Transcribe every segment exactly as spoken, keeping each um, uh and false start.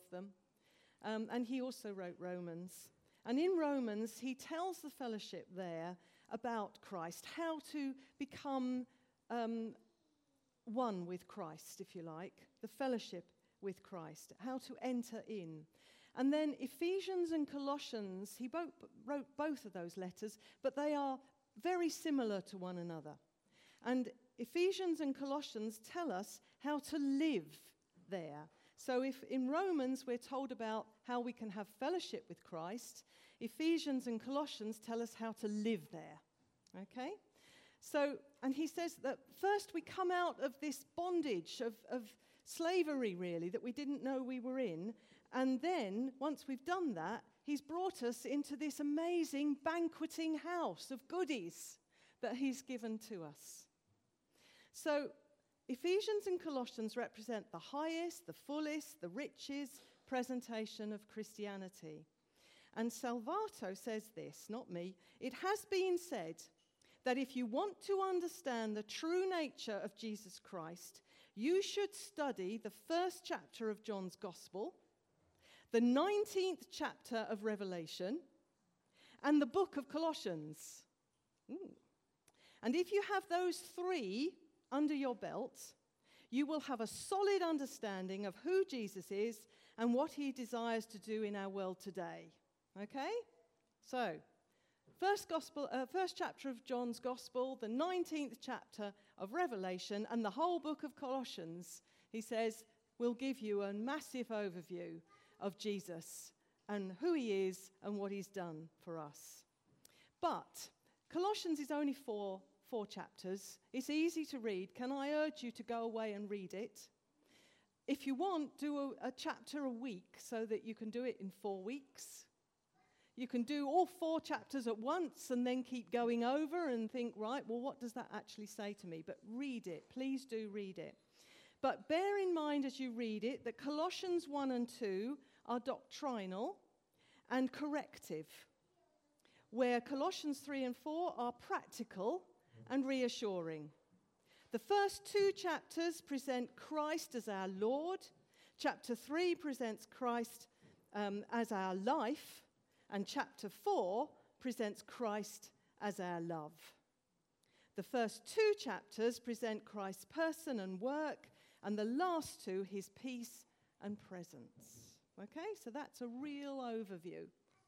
them. Um, and he also wrote Romans. And in Romans, he tells the fellowship there about Christ, how to become um, one with Christ, if you like, the fellowship with Christ, how to enter in. And then Ephesians and Colossians, he bo- wrote both of those letters, but they are very similar to one another. And Ephesians and Colossians tell us how to live there. So if in Romans we're told about how we can have fellowship with Christ, Ephesians and Colossians tell us how to live there. Okay? So, and he says that first we come out of this bondage of, of slavery, really, that we didn't know we were in. And then, once we've done that, he's brought us into this amazing banqueting house of goodies that he's given to us. So, Ephesians and Colossians represent the highest, the fullest, the richest presentation of Christianity. And Salvato says this, not me, it has been said that if you want to understand the true nature of Jesus Christ, you should study the first chapter of John's Gospel, the nineteenth chapter of Revelation, and the book of Colossians. Ooh. And if you have those three under your belt, you will have a solid understanding of who Jesus is and what he desires to do in our world today. Okay? So, first gospel, uh, first chapter of John's Gospel, the nineteenth chapter of Revelation, and the whole book of Colossians, he says, will give you a massive overview of Jesus and who he is and what he's done for us. But Colossians is only four, four chapters. It's easy to read. Can I urge you to go away and read it? If you want, do a, a chapter a week so that you can do it in four weeks. You can do all four chapters at once and then keep going over and think, right, well, what does that actually say to me? But read it. Please do read it. But bear in mind as you read it that Colossians one and two are doctrinal and corrective, where Colossians three and four are practical and reassuring. The first two chapters present Christ as our Lord. Chapter three presents Christ um, as our life. And chapter four presents Christ as our love. The first two chapters present Christ's person and work, and the last two, his peace and presence. Okay, so that's a real overview,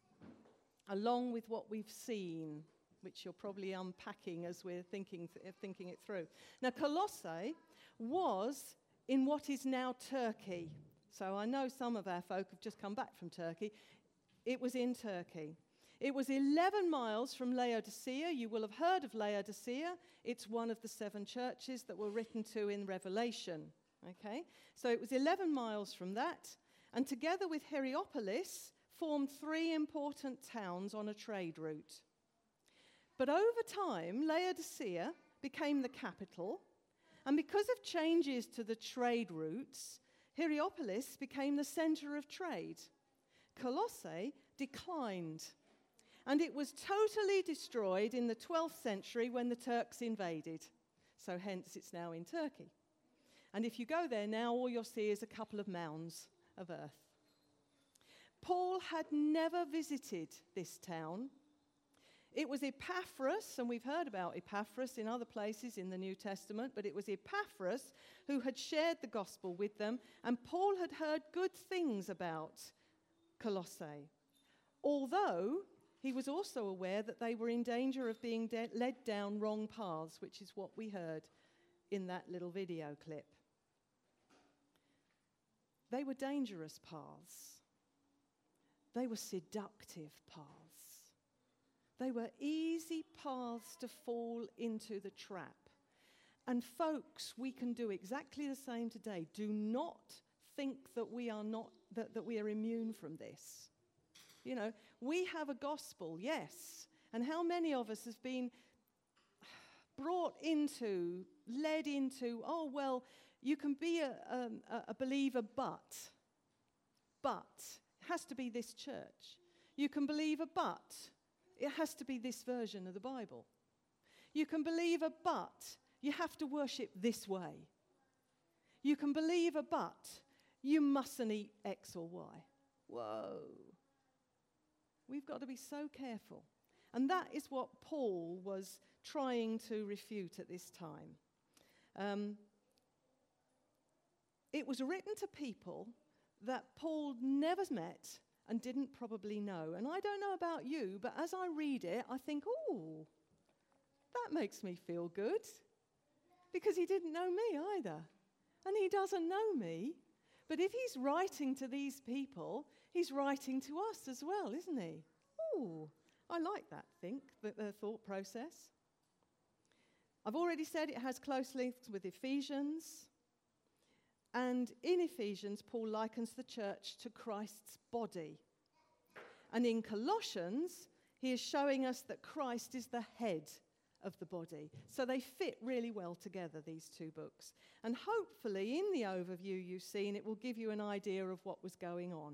along with what we've seen, which you're probably unpacking as we're thinking, th- thinking it through. Now, Colossae was in what is now Turkey. So I know some of our folk have just come back from Turkey. It was in Turkey. It was eleven miles from Laodicea. You will have heard of Laodicea. It's one of the seven churches that were written to in Revelation. Okay? So it was eleven miles from that, and together with Hierapolis, formed three important towns on a trade route. But over time, Laodicea became the capital, and because of changes to the trade routes, Hierapolis became the center of trade. Colossae declined, and it was totally destroyed in the twelfth century when the Turks invaded. So hence it's now in Turkey. And if you go there now, all you'll see is a couple of mounds of earth. Paul had never visited this town. It was Epaphras, and we've heard about Epaphras in other places in the New Testament, but it was Epaphras who had shared the gospel with them, and Paul had heard good things about Colossae, although he was also aware that they were in danger of being de- led down wrong paths, which is what we heard in that little video clip. They were dangerous paths. They were seductive paths. They were easy paths to fall into the trap. And folks, we can do exactly the same today. Do not think that we are not that, that we are immune from this. You know, we have a gospel, yes. And how many of us have been brought into, led into, oh, well, you can be a, um, a believer, but, but, it has to be this church. You can believe a but, it has to be this version of the Bible. You can believe a but, you have to worship this way. You can believe a but, you mustn't eat X or Y. Whoa. We've got to be so careful. And that is what Paul was trying to refute at this time. Um, it was written to people that Paul never met and didn't probably know. And I don't know about you, but as I read it, I think, oh, that makes me feel good. Because he didn't know me either. And he doesn't know me. But if he's writing to these people, he's writing to us as well, isn't he? Oh, I like that, think, the, the thought process. I've already said it has close links with Ephesians. And in Ephesians, Paul likens the church to Christ's body. And in Colossians, he is showing us that Christ is the head of the body. So they fit really well together, these two books. And hopefully, in the overview you've seen, it will give you an idea of what was going on.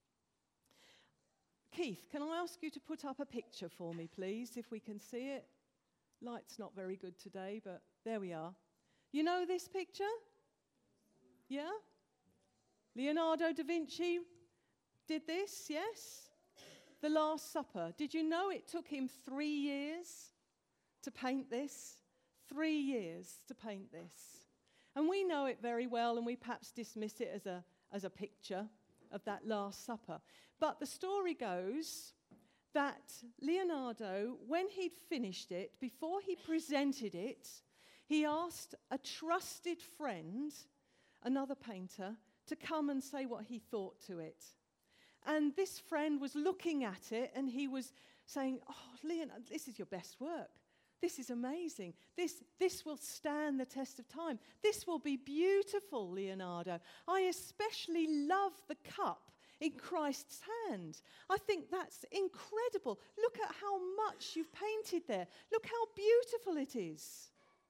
Keith, can I ask you to put up a picture for me, please, if we can see it? Light's not very good today, but there we are. You know this picture? Yeah? Leonardo da Vinci did this, yes? The Last Supper. Did you know it took him three years to paint this? Three years to paint this. And we know it very well, and we perhaps dismiss it as a, as a picture of that Last Supper. But the story goes that Leonardo, when he'd finished it, before he presented it, he asked a trusted friend, another painter, to come and say what he thought to it. And this friend was looking at it, and he was saying, oh, Leonardo, this is your best work. This is amazing. This, this will stand the test of time. This will be beautiful, Leonardo. I especially love the cup in Christ's hand. I think that's incredible. Look at how much you've painted there. Look how beautiful it is.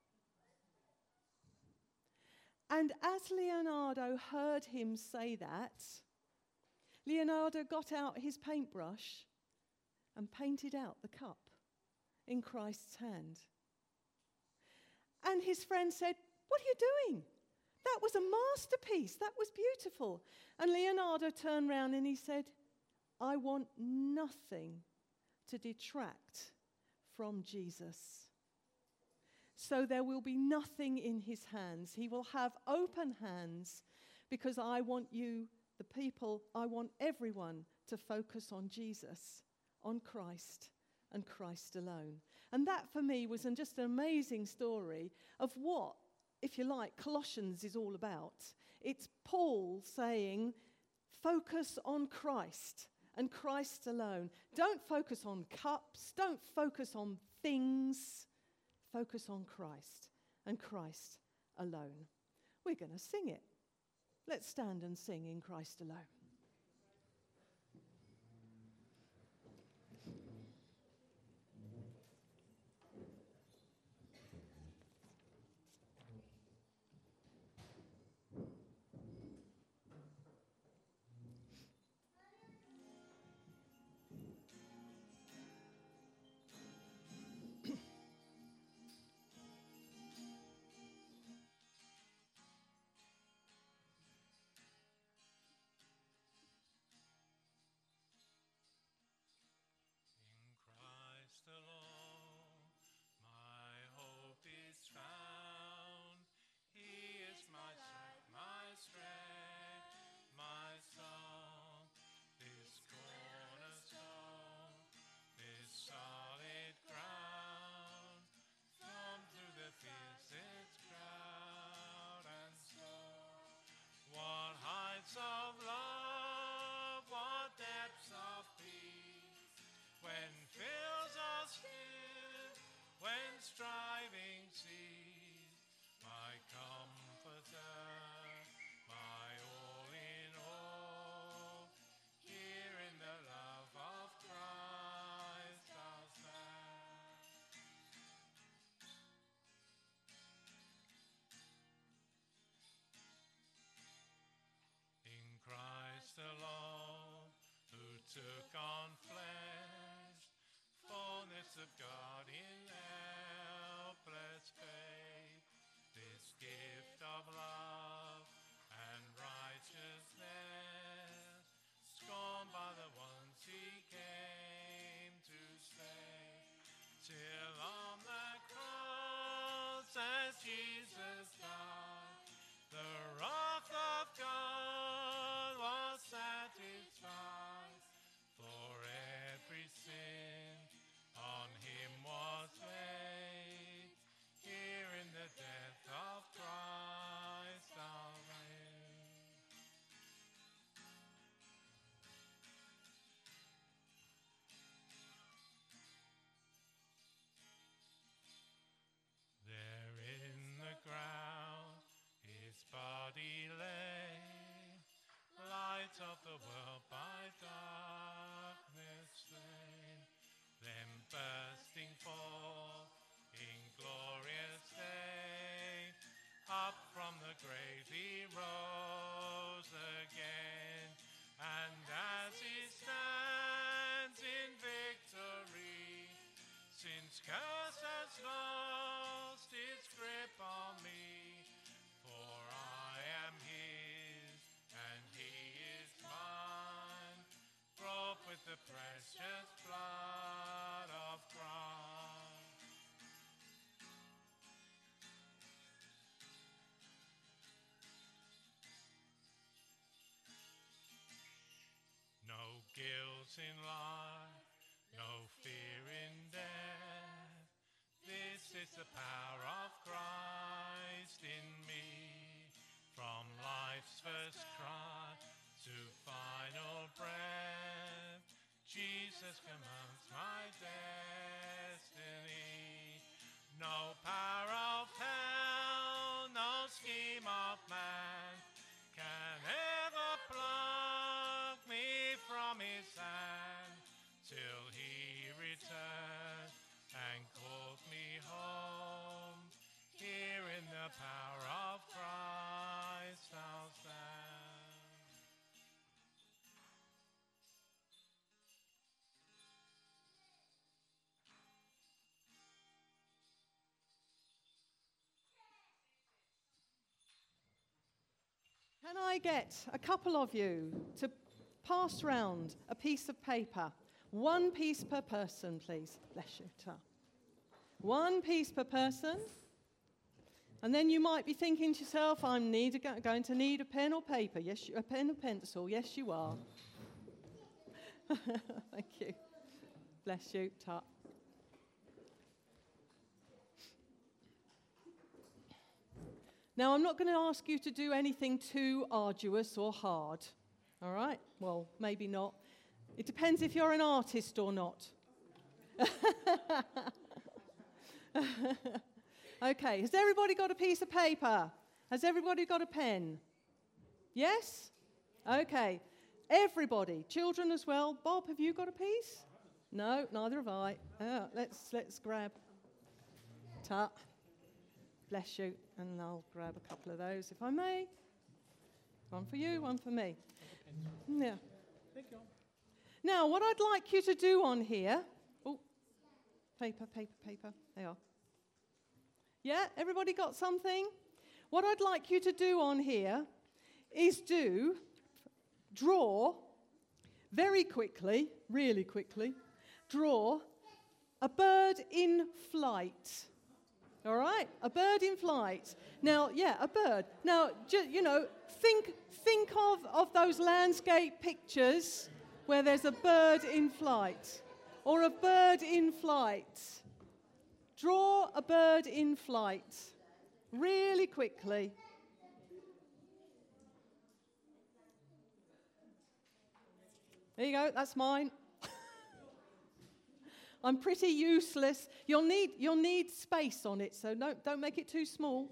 And as Leonardo heard him say that, Leonardo got out his paintbrush and painted out the cup in Christ's hand. And his friend said, what are you doing? That was a masterpiece. That was beautiful. And Leonardo turned round and he said, I want nothing to detract from Jesus. So there will be nothing in his hands. He will have open hands because I want you, the people, I want everyone to focus on Jesus, on Christ, and Christ alone. And that for me was an just an amazing story of what, if you like, Colossians is all about. It's Paul saying, focus on Christ and Christ alone. Don't focus on cups. Don't focus on things. Focus on Christ and Christ alone. We're going to sing it. Let's stand and sing in Christ alone. Of love, what depths of peace, when fills us here, when striving cease, my comforter, my all in all, here in the love of Christ I'll stand. Christ alone, who took on flesh, fullness of God in helpless faith, this gift of love. world by darkness slain, then bursting forth in glorious day, up from the grave he rose again, and as he stands in victory, since curse has lost its grip on me, for I am his and he is mine, brought with the precious blood of Christ. No guilt in life, no fear in death. This is the power of Christ in me. From life's first cry to final breath, Jesus commands my destiny. No power of hell, no scheme of man can ever pluck me from his hand, till he returns and calls me home. Here in the power of Christ I'll stand. Can I get a couple of you to pass round a piece of paper? One piece per person, please. Bless you. Ta. One piece per person. And then you might be thinking to yourself, I'm need a, going to need a pen or paper. Yes, you, a pen or pencil. Yes, you are. Thank you. Bless you. Ta. Now, I'm not going to ask you to do anything too arduous or hard. All right? Well, maybe not. It depends if you're an artist or not. Okay, has everybody got a piece of paper? Has everybody got a pen? Yes? Okay. Everybody, children as well. Bob, have you got a piece? No, neither have I. Oh, let's let's grab. Ta. Bless you. And I'll grab a couple of those, if I may. One for you, one for me. Yeah. Now, what I'd like you to do on here... Oh, paper, paper, paper. They are. Yeah, everybody got something? What I'd like you to do on here is do, draw, very quickly, really quickly, draw a bird in flight. All right? A bird in flight. Now, yeah, a bird. Now, ju- you know, think think of, of those landscape pictures where there's a bird in flight, or a bird in flight. Draw a bird in flight, really quickly. There you go, that's mine. I'm pretty useless. You'll need, you'll need space on it, so no, don't make it too small.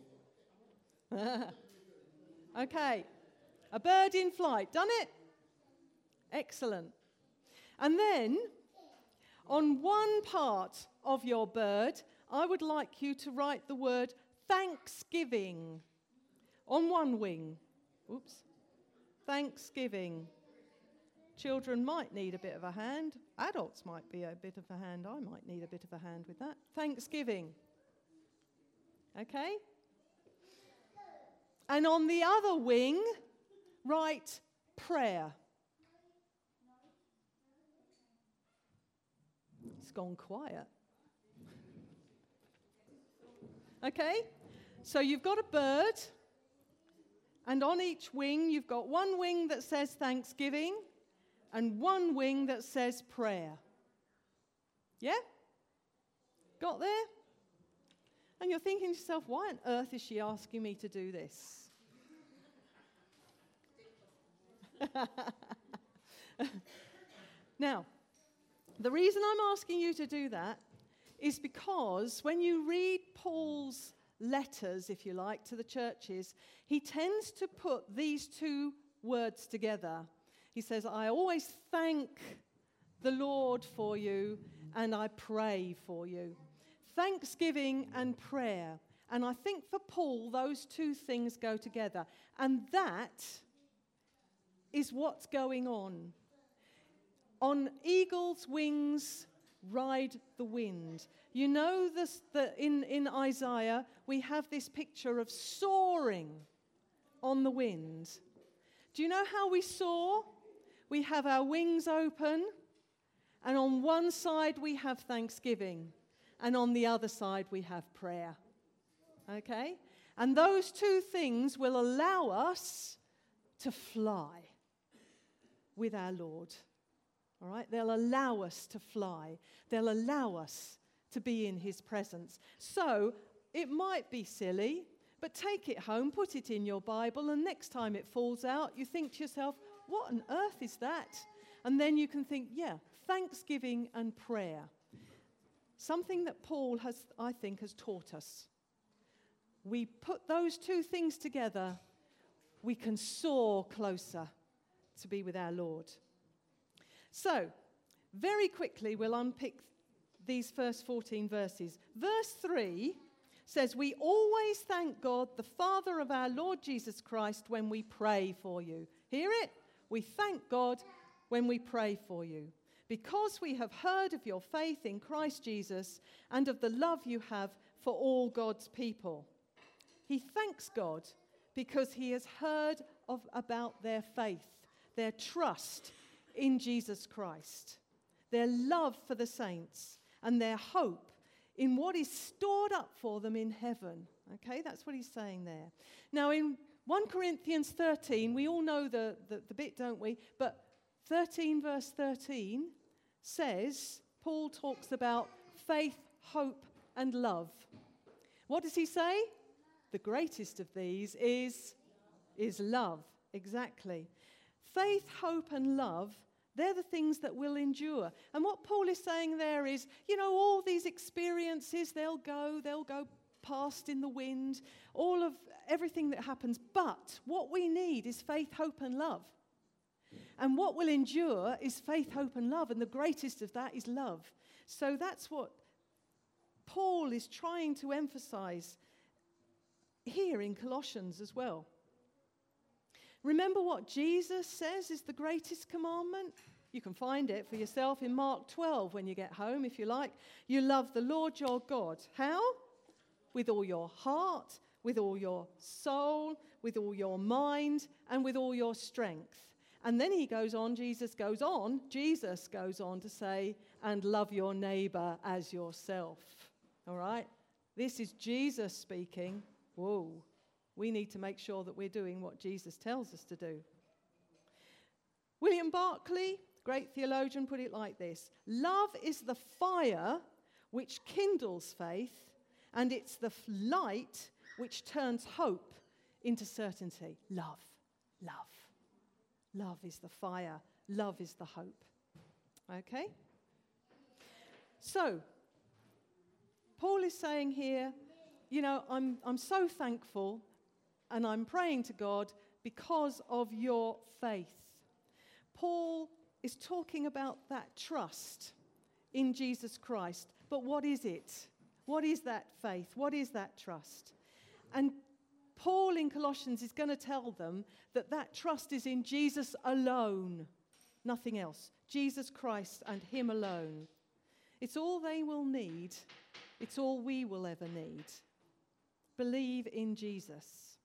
Okay, a bird in flight. Done it? Excellent. And then, on one part of your bird, I would like you to write the word Thanksgiving on one wing. Oops. Thanksgiving. Children might need a bit of a hand. Adults might be a bit of a hand. I might need a bit of a hand with that. Thanksgiving. Okay? And on the other wing, write prayer. It's gone quiet. Okay? So you've got a bird, and on each wing you've got one wing that says Thanksgiving, and one wing that says prayer. Yeah? Got there? And you're thinking to yourself, why on earth is she asking me to do this? Now, the reason I'm asking you to do that is because when you read Paul's letters, if you like, to the churches, he tends to put these two words together. He says, I always thank the Lord for you, and I pray for you. Thanksgiving and prayer. And I think for Paul, those two things go together. And that is what's going on. On eagle's wings, ride the wind. You know this, that in, in Isaiah, we have this picture of soaring on the wind. Do you know how we soar? We have our wings open, and on one side we have thanksgiving, and on the other side we have prayer. Okay? And those two things will allow us to fly with our Lord. All right? They'll allow us to fly. They'll allow us to be in his presence. So it might be silly, but take it home, put it in your Bible, and next time it falls out, you think to yourself, what on earth is that? And then you can think, yeah, thanksgiving and prayer. Something that Paul has, I think, has taught us. We put those two things together, we can soar closer to be with our Lord. So, very quickly, we'll unpick these first fourteen verses. Verse three says, we always thank God, the Father of our Lord Jesus Christ, when we pray for you. Hear it? We thank God when we pray for you, because we have heard of your faith in Christ Jesus and of the love you have for all God's people. He thanks God because he has heard of, about their faith, their trust in Jesus Christ, their love for the saints, and their hope in what is stored up for them in heaven. Okay, that's what he's saying there. Now, in First Corinthians thirteen, we all know the, the, the bit, don't we? But thirteen verse thirteen says, Paul talks about faith, hope, and love. What does he say? The greatest of these is, is love. Exactly. Faith, hope, and love, they're the things that will endure. And what Paul is saying there is, you know, all these experiences, they'll go, they'll go past in the wind, all of everything that happens. But what we need is faith, hope, and love. And what will endure is faith, hope, and love. And the greatest of that is love. So that's what Paul is trying to emphasize here in Colossians as well. Remember what Jesus says is the greatest commandment? You can find it for yourself in Mark twelve when you get home, if you like. You love the Lord your God. How? With all your heart, with all your soul, with all your mind, and with all your strength. And then he goes on, Jesus goes on, Jesus goes on to say, and love your neighbor as yourself. All right? This is Jesus speaking. Whoa. We need to make sure that we're doing what Jesus tells us to do. William Barclay, great theologian, put it like this. Love is the fire which kindles faith, and it's the light which turns hope into certainty. Love, love. Love is the fire. Love is the hope. Okay? So, Paul is saying here, you know, I'm, I'm so thankful and I'm praying to God because of your faith. Paul is talking about that trust in Jesus Christ. But what is it? What is that faith? What is that trust? And Paul in Colossians is going to tell them that that trust is in Jesus alone, nothing else. Jesus Christ and him alone. It's all they will need. It's all we will ever need. Believe in Jesus.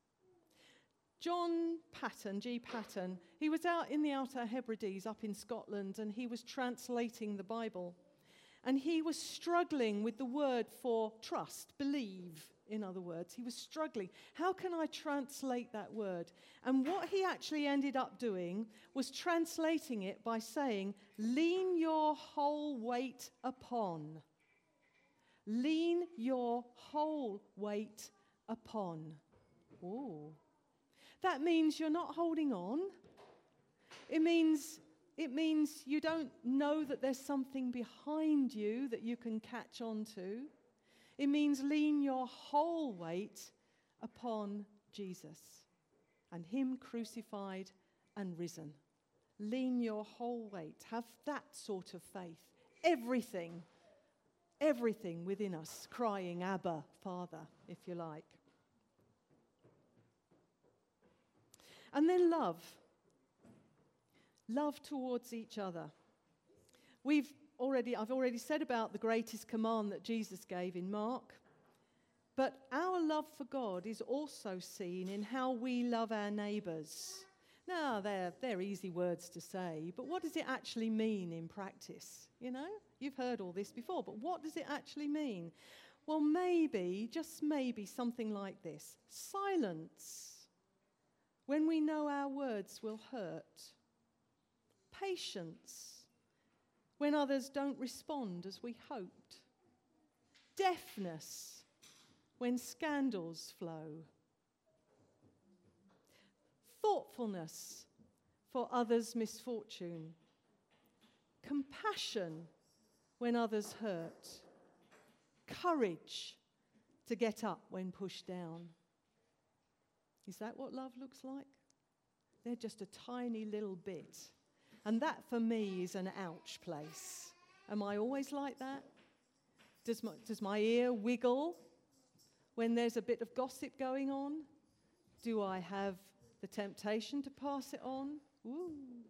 John Paton, G. Paton, he was out in the Outer Hebrides up in Scotland, and he was translating the Bible. And he was struggling with the word for trust, believe, in other words. He was struggling. How can I translate that word? And what he actually ended up doing was translating it by saying, lean your whole weight upon. Lean your whole weight upon. Ooh. That means you're not holding on. It means, it means you don't know that there's something behind you that you can catch on to. It means lean your whole weight upon Jesus and him crucified and risen. Lean your whole weight. Have that sort of faith. Everything, everything within us crying, Abba, Father, if you like. And then love. Love towards each other. We've already, I've already said about the greatest command that Jesus gave in Mark. But our love for God is also seen in how we love our neighbours. Now, they're, they're easy words to say, but what does it actually mean in practice? You know, you've heard all this before, but what does it actually mean? Well, maybe, just maybe, something like this. Silence when we know our words will hurt. Patience when others don't respond as we hoped. Deafness when scandals flow. Thoughtfulness for others' misfortune. Compassion when others hurt. Courage to get up when pushed down. Is that what love looks like? They're just a tiny little bit. And that for me is an ouch place. Am I always like that? Does my, does my ear wiggle when there's a bit of gossip going on? Do I have the temptation to pass it on? Ooh.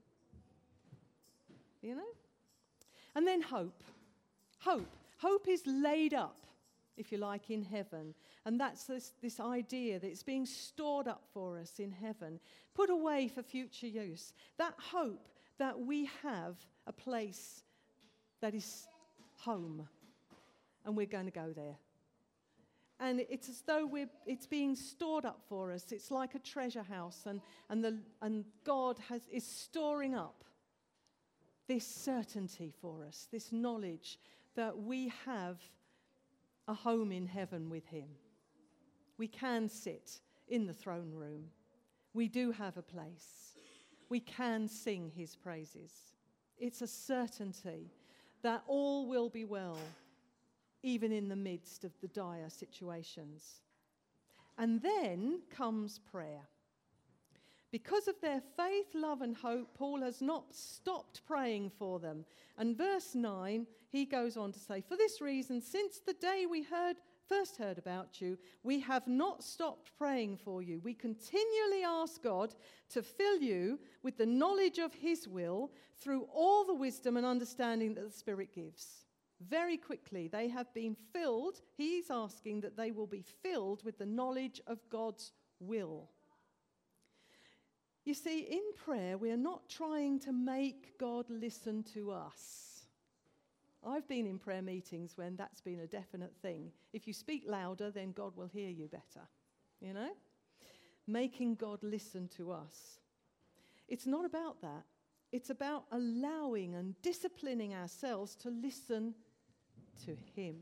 You know? And then hope. Hope. Hope is laid up, if you like, in heaven. And that's this, this idea that it's being stored up for us in heaven, put away for future use. That hope that we have a place that is home, and we're going to go there. And it's as though we're, it's being stored up for us. It's like a treasure house, and, and, the, and God has, is storing up this certainty for us, this knowledge that we have a home in heaven with him. We can sit in the throne room. We do have a place. We can sing his praises. It's a certainty that all will be well, even in the midst of the dire situations. And then comes prayer. Because of their faith, love, and hope, Paul has not stopped praying for them. And verse nine, he goes on to say, for this reason, since the day we heard first heard about you, we have not stopped praying for you. We continually ask God to fill you with the knowledge of his will through all the wisdom and understanding that the Spirit gives. Very quickly, they have been filled. He's asking that they will be filled with the knowledge of God's will. You see, in prayer, we are not trying to make God listen to us. I've been in prayer meetings when that's been a definite thing. If you speak louder, then God will hear you better. You know? Making God listen to us. It's not about that. It's about allowing and disciplining ourselves to listen to him.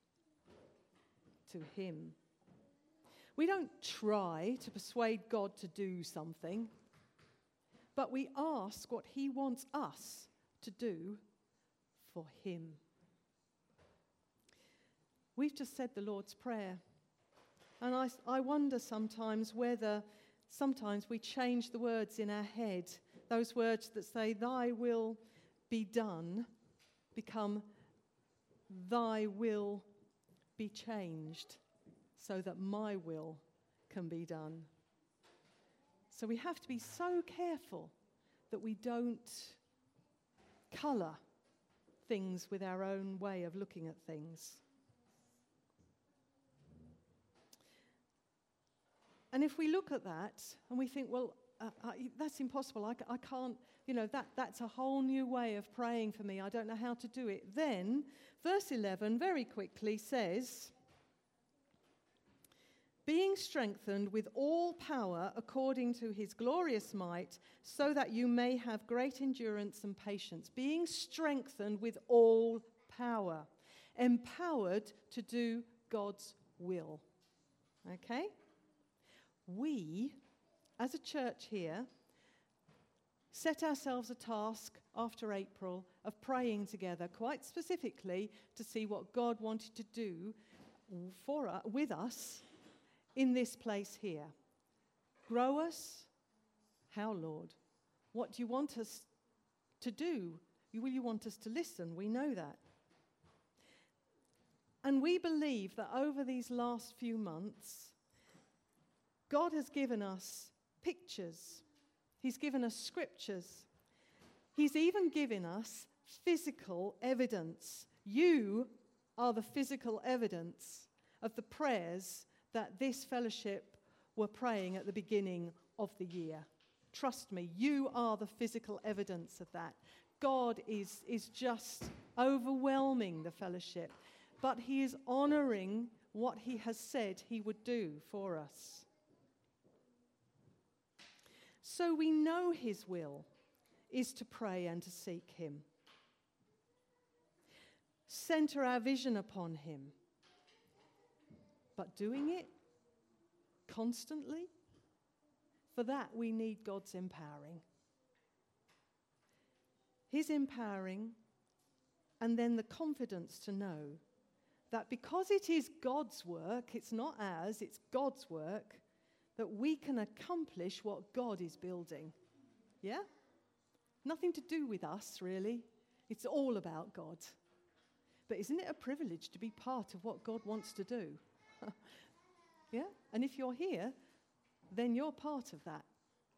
To him. We don't try to persuade God to do something, but we ask what he wants us to do for him. We've just said the Lord's Prayer. And I, I wonder sometimes whether sometimes we change the words in our head. Those words that say, thy will be done, become, thy will be changed, so that my will can be done. So we have to be so careful that we don't colour things with our own way of looking at things. And if we look at that and we think, well, uh, I, that's impossible, I, I can't, you know, that, that's a whole new way of praying for me, I don't know how to do it. Then, verse eleven very quickly says, being strengthened with all power according to his glorious might, so that you may have great endurance and patience. Being strengthened with all power. Empowered to do God's will. Okay? We, as a church here, set ourselves a task after April of praying together, quite specifically to see what God wanted to do for us, with us, in this place here. Grow us? How, Lord? What do you want us to do? Will you want us to listen? We know that. And we believe that over these last few months, God has given us pictures. He's given us scriptures. He's even given us physical evidence. You are the physical evidence of the prayers that this fellowship were praying at the beginning of the year. Trust me, you are the physical evidence of that. God is, is just overwhelming the fellowship, but he is honoring what he has said he would do for us. So we know his will is to pray and to seek him. Center our vision upon him. But doing it constantly, for that we need God's empowering. His empowering, and then the confidence to know that because it is God's work, it's not ours, it's God's work, that we can accomplish what God is building. Yeah? Nothing to do with us, really. It's all about God. But isn't it a privilege to be part of what God wants to do? Yeah? And if you're here, then you're part of that.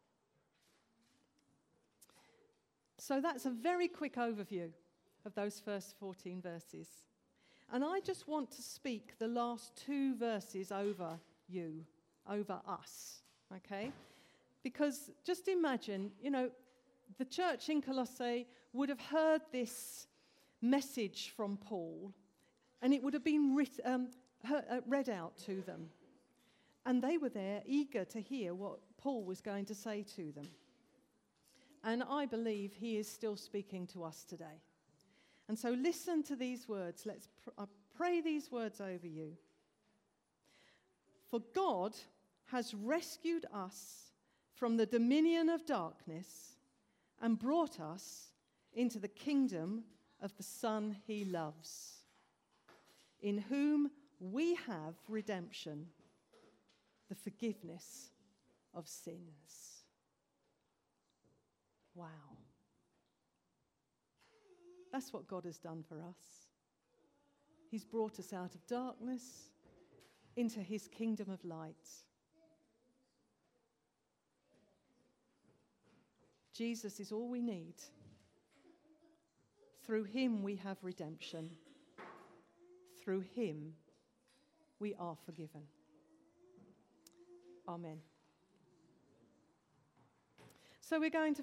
So that's a very quick overview of those first fourteen verses. And I just want to speak the last two verses over you, over us, okay? Because just imagine, you know, the church in Colossae would have heard this message from Paul, and it would have been writ- um, heard, uh, read out to them. And they were there eager to hear what Paul was going to say to them. And I believe he is still speaking to us today. And so listen to these words. Let's pr- I pray these words over you. For God has rescued us from the dominion of darkness and brought us into the kingdom of the Son he loves, in whom we have redemption, the forgiveness of sins. Wow. That's what God has done for us. He's brought us out of darkness into his kingdom of light. Jesus is all we need. Through him we have redemption. Through him we are forgiven. Amen. So we're going to